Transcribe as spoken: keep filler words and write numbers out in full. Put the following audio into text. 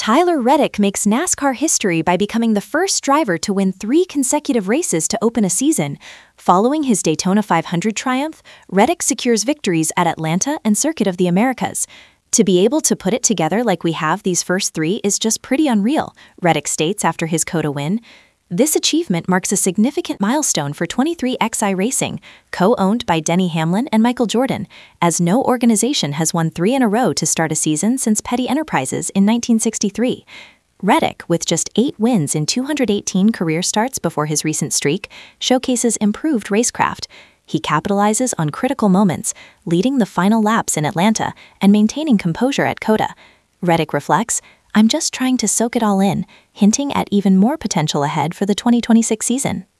Tyler Reddick makes NASCAR history by becoming the first driver to win three consecutive races to open a season. Following his Daytona five hundred triumph, Reddick secures victories at Atlanta and Circuit of the Americas. To be able to put it together like we have these first three is just pretty unreal, Reddick states after his COTA win. This achievement marks a significant milestone for twenty-three X I Racing, co-owned by Denny Hamlin and Michael Jordan, as no organization has won three in a row to start a season since Petty Enterprises in nineteen sixty-three. Reddick, with just eight wins in two hundred eighteen career starts before his recent streak, showcases improved racecraft. He capitalizes on critical moments, leading the final laps in Atlanta and maintaining composure at COTA. Reddick reflects, "I'm just trying to soak it all in," hinting at even more potential ahead for the twenty twenty-six season.